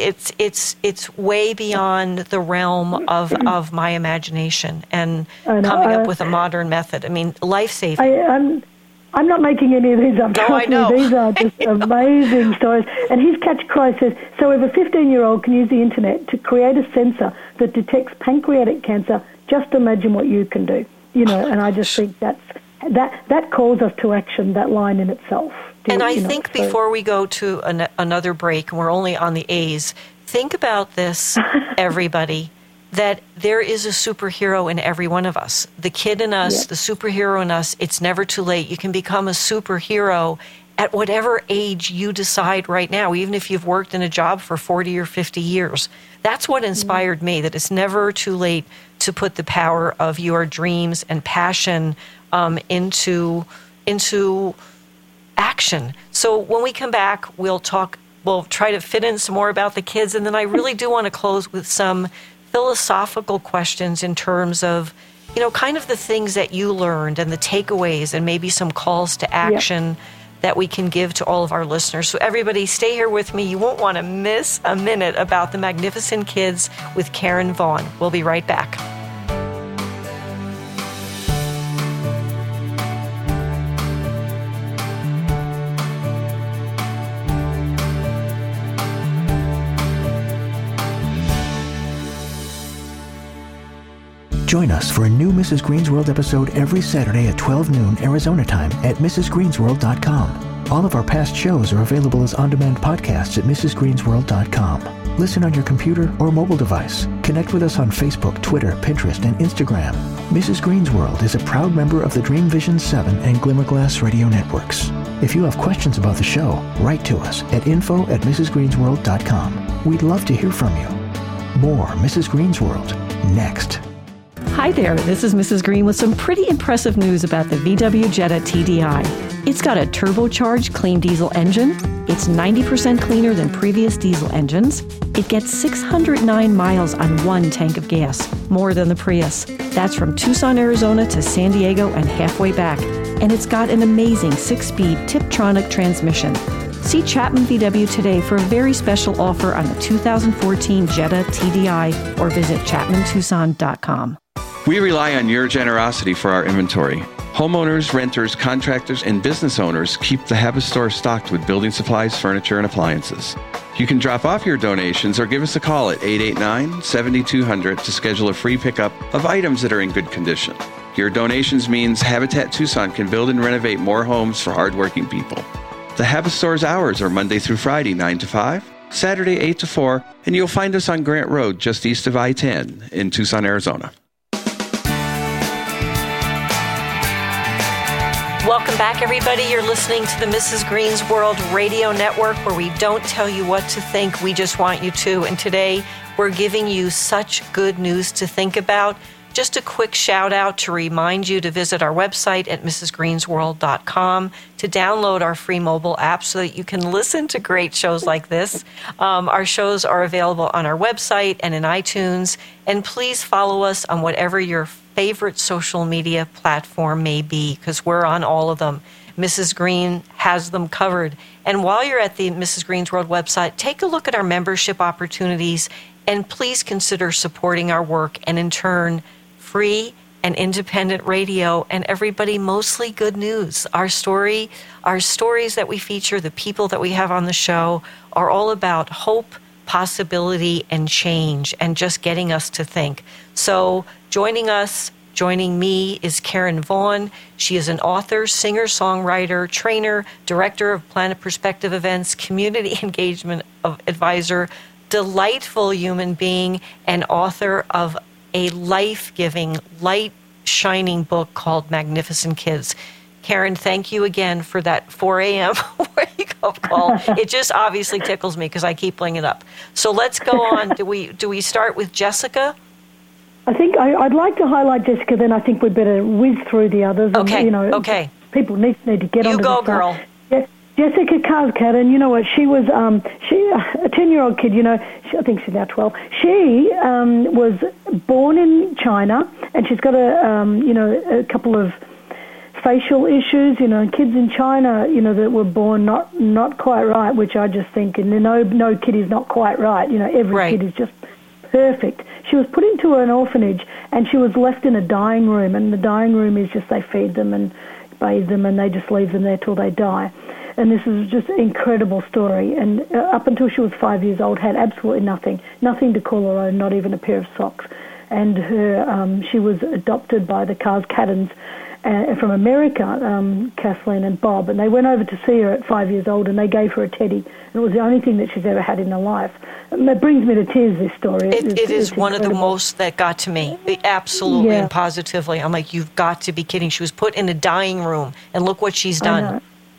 it's way beyond the realm of my imagination and coming up with a modern method. I mean, life-saving. I'm not making any of these up. No, I know. These are just amazing stories. And his catchcry says, so if a 15-year-old can use the internet to create a sensor that detects pancreatic cancer, just imagine what you can do. And I just think that calls us to action, that line in itself. And I think before we go to another break, and we're only on the A's, think about this, everybody, that there is a superhero in every one of us. The kid in us, the superhero in us, it's never too late. You can become a superhero at whatever age you decide right now, even if you've worked in a job for 40 or 50 years. That's what inspired me, that it's never too late to put the power of your dreams and passion into action. So when we come back, we'll try to fit in some more about the kids, and then I really do want to close with some philosophical questions in terms of, kind of the things that you learned and the takeaways, and maybe some calls to action that we can give to all of our listeners. So everybody, stay here with me. You won't want to miss a minute about the Magnificent Kids with Karen Vaughn. We'll be right back. Join us for a new Mrs. Green's World episode every Saturday at 12 noon Arizona time at mrsgreensworld.com. All of our past shows are available as on-demand podcasts at mrsgreensworld.com. Listen on your computer or mobile device. Connect with us on Facebook, Twitter, Pinterest, and Instagram. Mrs. Green's World is a proud member of the Dream Vision 7 and Glimmerglass radio networks. If you have questions about the show, write to us at info@mrsgreensworld.com. We'd love to hear from you. More Mrs. Green's World next. Hi there, this is Mrs. Green with some pretty impressive news about the VW Jetta TDI. It's got a turbocharged clean diesel engine. It's 90% cleaner than previous diesel engines. It gets 609 miles on one tank of gas, more than the Prius. That's from Tucson, Arizona to San Diego and halfway back. And it's got an amazing 6-speed Tiptronic transmission. See Chapman VW today for a very special offer on the 2014 Jetta TDI or visit chapmantucson.com. We rely on your generosity for our inventory. Homeowners, renters, contractors, and business owners keep the Habit Store stocked with building supplies, furniture, and appliances. You can drop off your donations or give us a call at 889-7200 to schedule a free pickup of items that are in good condition. Your donations means Habitat Tucson can build and renovate more homes for hardworking people. The Habit Store's hours are Monday through Friday, 9 to 5, Saturday, 8 to 4, and you'll find us on Grant Road, just east of I-10 in Tucson, Arizona. Welcome back, everybody. You're listening to the Mrs. Green's World Radio Network, where we don't tell you what to think, we just want you to. And today, we're giving you such good news to think about. Just a quick shout out to remind you to visit our website at mrsgreensworld.com to download our free mobile app so that you can listen to great shows like this. Our shows are available on our website and in iTunes. And please follow us on whatever your favorite social media platform may be, because we're on all of them. Mrs. Green has them covered. And while you're at the Mrs. Green's World website, take a look at our membership opportunities and please consider supporting our work and, in turn, free and independent radio, and everybody, mostly good news. Our stories that we feature, the people that we have on the show, are all about hope, possibility, and change, and just getting us to think. So joining me is Karen Vaughn. She is an author, singer, songwriter, trainer, director of Planet Perspective events, community engagement advisor, delightful human being, and author of a life-giving, light-shining book called Magnificent Kids. Karen, thank you again for that 4 a.m. wake-up call. It just obviously tickles me because I keep bringing it up. So let's go on. Do we start with Jessica? I think I'd like to highlight Jessica, then I think we'd better whiz through the others. Okay, and, okay. People need to get on. You go, girl. Yeah. Jessica Karskat, and you know what? She was a 10-year-old kid. I think she's now 12. She was born in China, and she's got a couple of facial issues. Kids in China, that were born not quite right, which I just think, and no kid is not quite right. Every kid is just perfect. She was put into an orphanage, and she was left in a dying room, and the dying room is just they feed them and bathe them, and they just leave them there till they die. And this is just an incredible story. And up until she was 5 years old, had absolutely nothing to call her own, not even a pair of socks. And she was adopted by the Karskatans from America, Kathleen and Bob, and they went over to see her at 5 years old, and they gave her a teddy. And it was the only thing that she's ever had in her life. And it brings me to tears, this story. It is one incredible. of the most that got to me, absolutely and positively. I'm like, you've got to be kidding. She was put in a dying room, and look what she's done.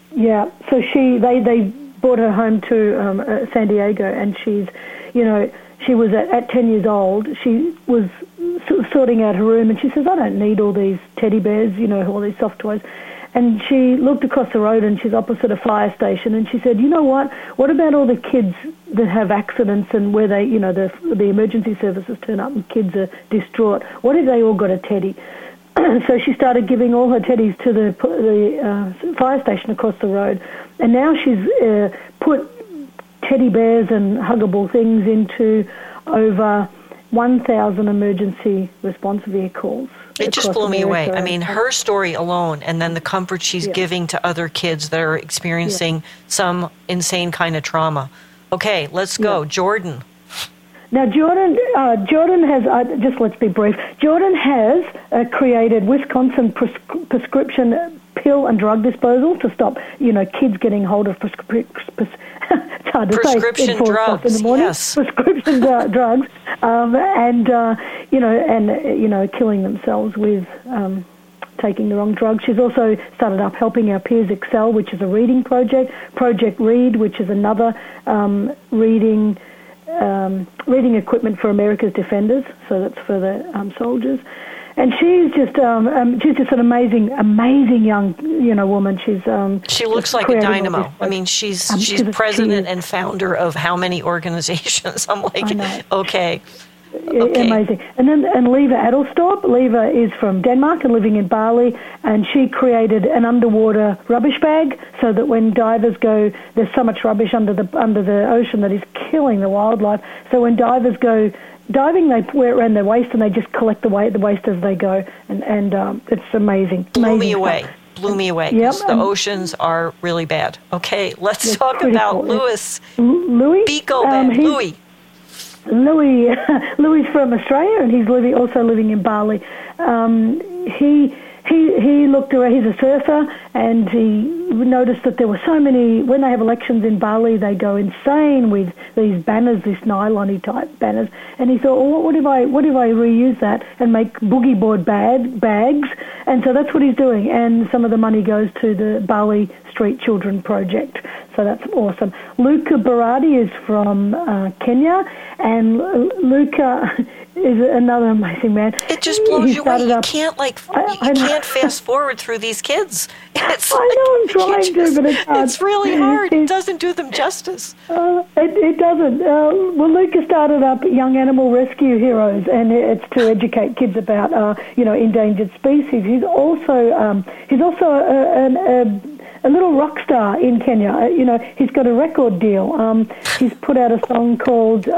Yeah. So they brought her home to San Diego, and she's, she was at 10 years old. She was sorting out her room, and she says, I don't need all these teddy bears, all these soft toys. And she looked across the road, and she's opposite a fire station, and she said, you know what? What about all the kids that have accidents and where they, the emergency services turn up and kids are distraught? What if they all got a teddy? So she started giving all her teddies to the fire station across the road. And now she's put teddy bears and huggable things into over 1,000 emergency response vehicles. It just blew me away. America. I mean, her story alone, and then the comfort she's giving to other kids that are experiencing some insane kind of trauma. Okay, let's go. Jordan. Now, Jordan has, just let's be brief, Jordan has created Wisconsin prescription pill and drug disposal to stop, kids getting hold of it's hard to prescription say, drugs, in the morning. yes. Prescription drugs, killing themselves with taking the wrong drugs. She's also started up Helping Our Peers Excel, which is a reading project, Project Read, which is another reading equipment for America's defenders, so that's for the soldiers. And she's just an amazing young woman. She looks like a dynamo. I mean, she's president and founder of how many organizations? I'm like, okay. Amazing. And Leva Adelstorp. Leva is from Denmark and living in Bali, and she created an underwater rubbish bag so that when divers go, there's so much rubbish under the ocean that is killing the wildlife. So when divers go diving, they wear it around their waist and they just collect the waste as they go, and it's amazing. Blew me away. Yep. The oceans are really bad. Okay, let's talk about Louis. Louis? Louis. Louis from Australia, and he's also living in Bali. He looked around. He's a surfer, and he noticed that there were so many. When they have elections in Bali, they go insane with these banners, these nylon-y type banners. And he thought, well, what if I reuse that and make boogie board bags? And so that's what he's doing. And some of the money goes to the Bali Street Children Project. So that's awesome. Luca Barati is from Kenya, and Luca is another amazing man. It just blows you away. You can't can't fast forward through these kids. I know I'm trying to, but it's hard. It's really hard. It doesn't do them justice. It doesn't. Well, Luca started up Young Animal Rescue Heroes, and it's to educate kids about endangered species. He's also a little rock star in Kenya. He's got a record deal. He's put out a song called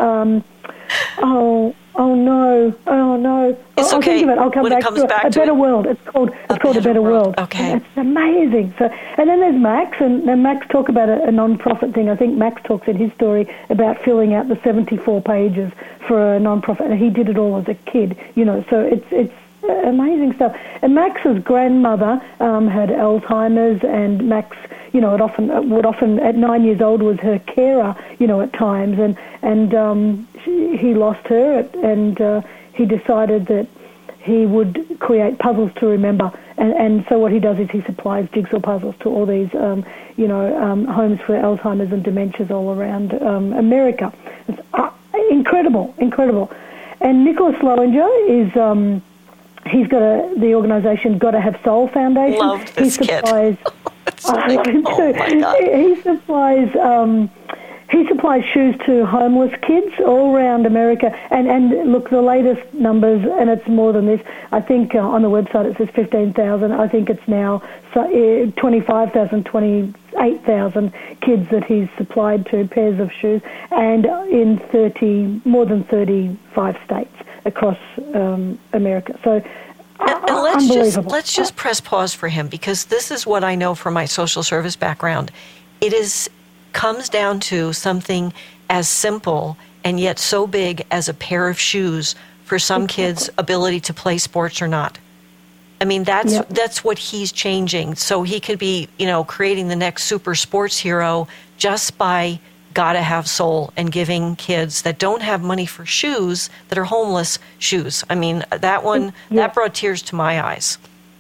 Oh no! It's I'll okay. think of it. I'll come back to it. A Better World. It's called A Better World. Okay. It's amazing. So, and then there's Max, and Max talk about a non-profit thing. I think Max talks in his story about filling out the 74 pages for a non-profit, and he did it all as a kid. So it's amazing stuff. And Max's grandmother had Alzheimer's, and Max, would often at 9 years old was her carer, at times, and he lost her, and he decided that he would create puzzles to remember, and so what he does is he supplies jigsaw puzzles to all these, homes for Alzheimer's and dementias all around America. It's incredible. And Nicholas Lowinger is. He's got the organisation Gotta Have Soul Foundation. Loved this kid. I love him too. Oh my God. He supplies shoes to homeless kids all around America. And look, the latest numbers, and it's more than this. I think on the website it says 15,000. I think it's now 25,000, 28,000 kids that he's supplied to pairs of shoes, and in more than 35 states across America. So let's just press pause for him, because this is what I know from my social service background. It comes down to something as simple and yet so big as a pair of shoes for some kids' ability to play sports or not. I mean, that's what he's changing. So he could be, creating the next super sports hero just by Gotta Have Soul and giving kids that don't have money for shoes, that are homeless, shoes. I mean, that one, that brought tears to my eyes.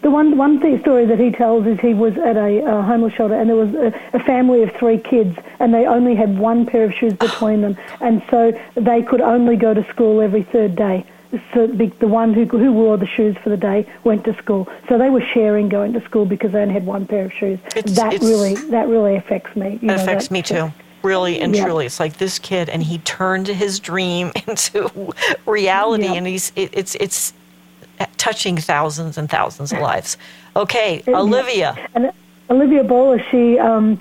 The one story that he tells is he was at a homeless shelter, and there was a family of 3 kids, and they only had one pair of shoes between them, and so they could only go to school every 3rd day. So the one who wore the shoes for the day went to school. So they were sharing going to school because they only had one pair of shoes. That really affects me. It affects me too. Really and truly, it's like this kid, and he turned his dream into reality, and it's touching thousands and thousands of lives. Okay, Olivia. And Olivia Bowler, she,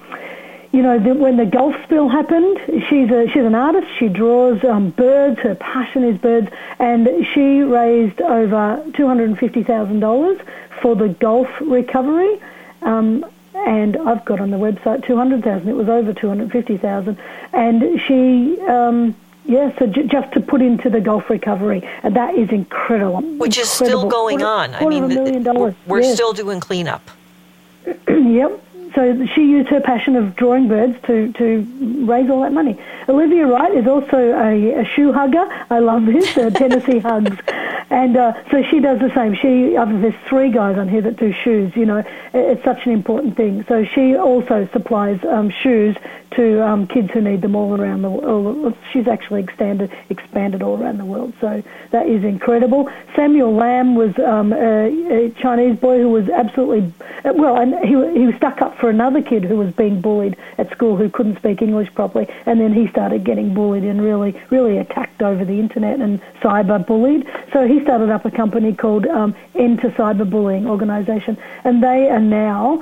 when the Gulf spill happened, she's an artist. She draws birds. Her passion is birds, and she raised over $250,000 for the Gulf recovery. And I've got on the website 200,000. It was over 250,000, and she. So just to put into the Gulf recovery, and that is incredible. Which is still going on. I mean, we're still doing cleanup. Yep. So she used her passion of drawing birds to raise all that money. Olivia Wright is also a shoe hugger. I love this, Tennessee Hugs. And so she does the same. There's 3 guys on here that do shoes. It's such an important thing. So she also supplies shoes to kids who need them all around the world. She's actually expanded all around the world. So that is incredible. Samuel Lam was a Chinese boy who was absolutely, and he was stuck up for another kid who was being bullied at school who couldn't speak English properly, and then he started getting bullied and really, really attacked over the internet and cyber bullied. So he started up a company called End to Cyberbullying organisation, and they are now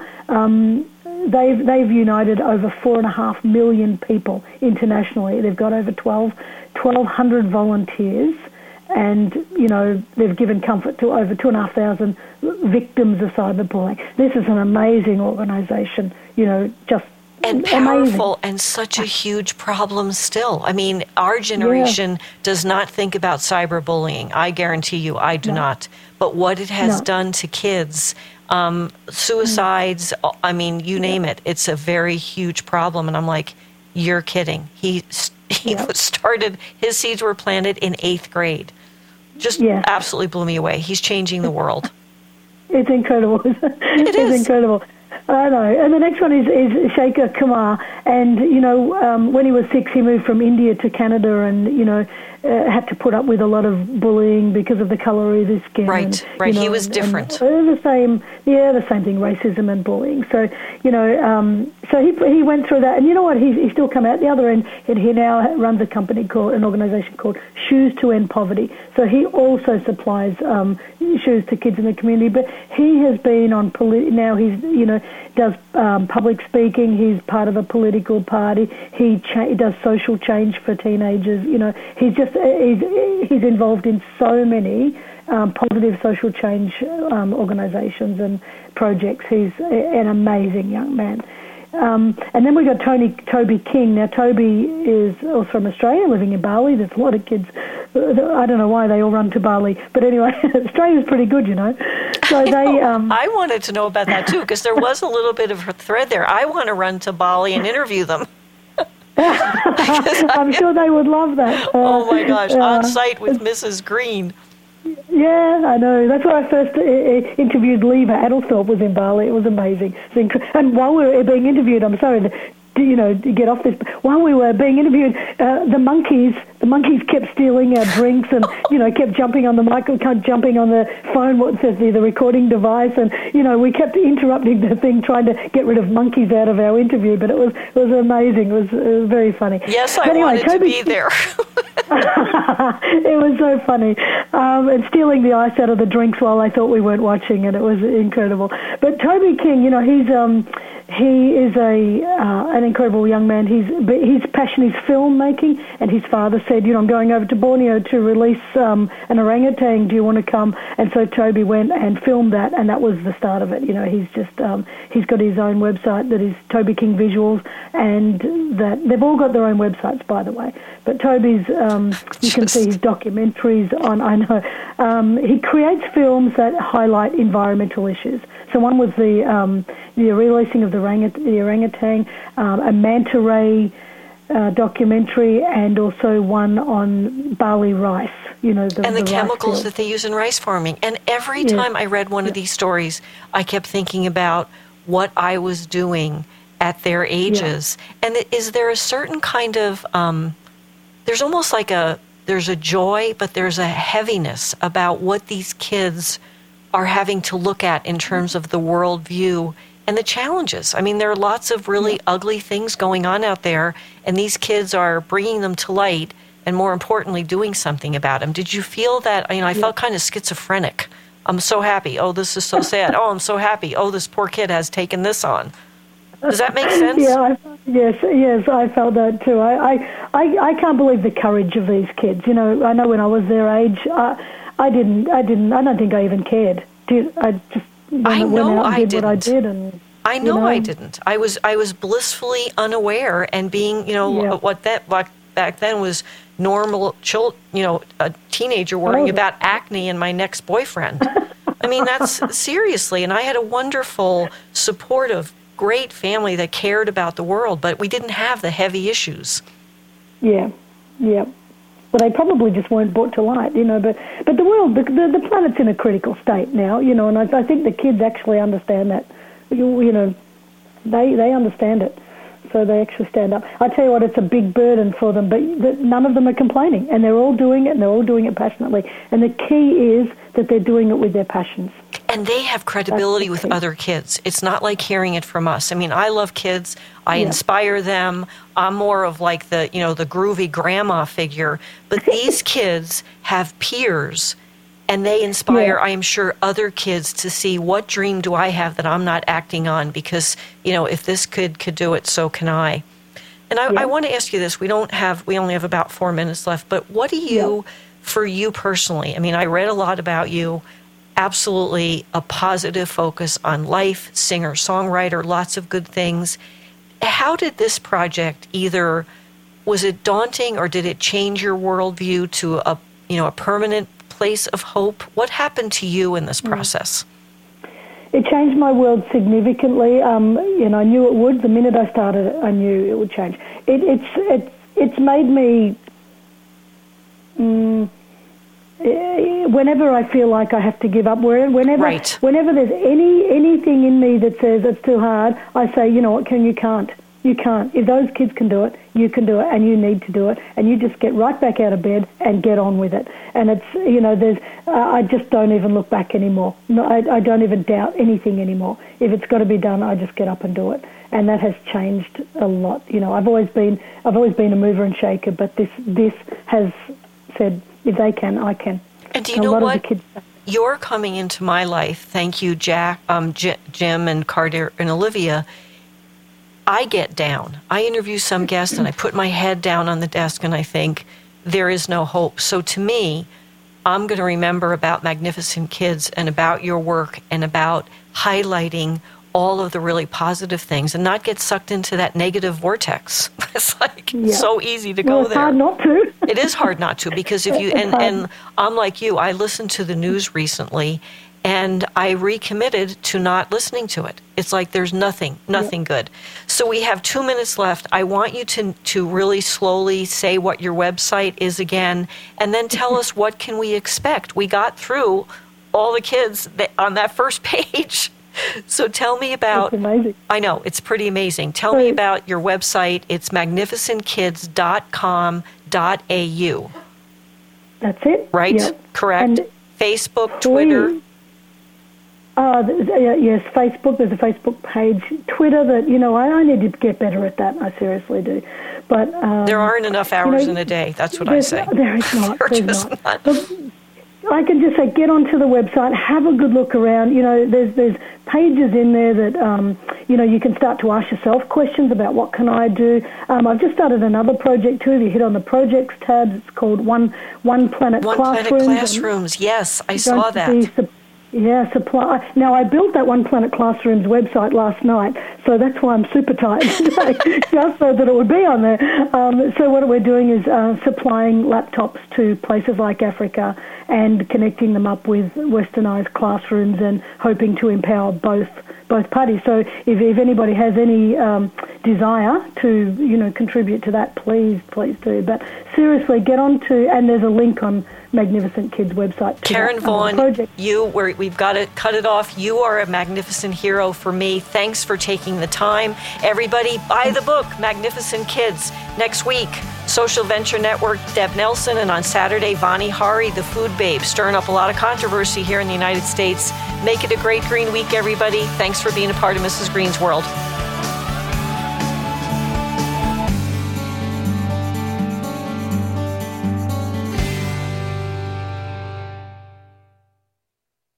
they've united over 4.5 million people internationally. They've got over 1,200 volunteers, and they've given comfort to over 2,500 victims of cyberbullying. This is an amazing organisation. Just and powerful, and such a huge problem still. I mean, our generation does not think about cyberbullying. I guarantee you, I do not. But what it has done to kids, suicides, I mean, you name it. It's a very huge problem. And I'm like, you're kidding. He started, his seeds were planted in 8th grade. Just absolutely blew me away. He's changing the world. It's incredible. It's incredible. I know. And the next one is Shekhar Kumar. And, when he was 6, he moved from India to Canada and, had to put up with a lot of bullying because of the colour of his skin. Right. He was different. The same thing, racism and bullying. So, so he went through that. And you know what? He's still come out the other end. And he now runs an organisation called Shoes to End Poverty. So he also supplies shoes to kids in the community. But he has been on now he's, does public speaking. He's part of a political party. He does social change for teenagers. He's involved in so many positive social change organisations and projects. He's an amazing young man. And then we got Toby King. Now, Toby is also from Australia, living in Bali. There's a lot of kids. I don't know why they all run to Bali. But anyway, Australia's pretty good, So I wanted to know about that, too, because there was a little bit of a thread there. I want to run to Bali and interview them. I'm sure they would love that. Oh, my gosh. On site with Mrs. Green. Yeah, I know. That's where I first interviewed Leva Adelthorpe, was in Bali. It was amazing. And while we were being interviewed, I'm sorry to get off this, while we were being interviewed, the monkeys kept stealing our drinks and, kept jumping on the microphone, jumping on the phone, the recording device, and, we kept interrupting the thing, trying to get rid of monkeys out of our interview, but it was amazing. It was very funny. Yes, I wanted to be there. It was so funny. And stealing the ice out of the drinks while they thought we weren't watching, and it was incredible. But Toby King, he is an incredible young man. His passion is filmmaking, and his father said, I'm going over to Borneo to release an orangutan. Do you want to come? And so Toby went and filmed that, and that was the start of it. He's just he's got his own website that is Toby King Visuals, and that they've all got their own websites, by the way. But Toby's, you can see his documentaries on. I know he creates films that highlight environmental issues. So one was the releasing of the orangutan, a manta ray documentary, and also one on barley rice, and the chemicals that they use in rice farming. And every time I read one of these stories, I kept thinking about what I was doing at their ages. Yeah. And is there a certain kind of, there's almost like there's a joy, but there's a heaviness about what these kids are having to look at in terms of the worldview and the challenges. I mean, there are lots of really ugly things going on out there, and these kids are bringing them to light and, more importantly, doing something about them. Did you feel that? I felt kind of schizophrenic. I'm so happy. Oh, this is so sad. Oh, I'm so happy. Oh, this poor kid has taken this on. Does that make sense? Yes, I felt that too. I can't believe the courage of these kids. I know when I was their age, I don't think I even cared. I just went out and did what I did, and I didn't. I was blissfully unaware, and being what back then was normal. A teenager worrying about acne and my next boyfriend. I mean, that's seriously. And I had a wonderful, supportive, great family that cared about the world, but we didn't have the heavy issues. Yeah. Well, they probably just weren't brought to light, But the world, the planet's in a critical state now, and I think the kids actually understand that. They understand it, so they actually stand up. I tell you what, it's a big burden for them, but none of them are complaining, and they're all doing it, and they're all doing it passionately. And the key is that they're doing it with their passions. And they have credibility with other kids. It's not like hearing it from us. I mean, I love kids. I inspire them. I'm more of like the groovy grandma figure. But these kids have peers, and they inspire, I am sure, other kids to see what dream do I have that I'm not acting on, because, if this kid could do it, so can I. And I want to ask you this. We only have about 4 minutes left, but what do you, for you personally, I mean, I read a lot about you. Absolutely a positive focus on life, singer, songwriter, lots of good things. How did this project was it daunting, or did it change your worldview to a permanent place of hope? What happened to you in this process? It changed my world significantly. I knew it would. The minute I started, I knew it would change. It's made me. Whenever I feel like I have to give up, whenever there's anything in me that says it's too hard, I say, you know what, you can't. You can't. If those kids can do it, you can do it, and you need to do it, and you just get right back out of bed and get on with it. And it's, I just don't even look back anymore. No, I don't even doubt anything anymore. If it's got to be done, I just get up and do it. And that has changed a lot. I've always been a mover and shaker, but this has said, if they can, I can. And do you know what? You're coming into my life. Thank you, Jack, Jim, and Carter, and Olivia. I get down. I interview some guests, and I put my head down on the desk, and I think, there is no hope. So to me, I'm going to remember about Magnificent Kids and about your work and about highlighting all of the really positive things and not get sucked into that negative vortex. It's so easy to go there. It's hard not to. It is hard not to, because if you, and I'm like you, I listened to the news recently, and I recommitted to not listening to it. It's like there's nothing good. So we have 2 minutes left. I want you to really slowly say what your website is again, and then tell us what can we expect. We got through all the kids on that first page. So tell me about... It's amazing. I know, it's pretty amazing. Tell me about your website. It's magnificentkids.com.au. That's it. Right? Yep. Correct. And Facebook, Twitter... yes, Facebook. There's a Facebook page. Twitter, that, I need to get better at that. I seriously do. But there aren't enough hours in a day. That's what I say. There is not. There's not. I can just say, get onto the website, have a good look around. There's pages in there that, you can start to ask yourself questions about what can I do. I've just started another project too. If you hit on the projects tab, it's called One Planet Classrooms. One Planet Classrooms, yes, I saw that. Supply. Now, I built that One Planet Classrooms website last night, so that's why I'm super tired today, just so that it would be on there. So what we're doing is supplying laptops to places like Africa and connecting them up with westernised classrooms and hoping to empower both parties. So if anybody has any desire to, contribute to that, please do. But seriously, get on to, and there's a link on Magnificent Kids website. Karen Vaughan, we've got to cut it off. You are a magnificent hero for me. Thanks for taking the time. Everybody, buy the book, Magnificent Kids. Next week, Social Venture Network, Deb Nelson, and on Saturday, Vani Hari, the food babe, stirring up a lot of controversy here in the United States. Make it a great green week, everybody. Thanks for being a part of Mrs. Green's World.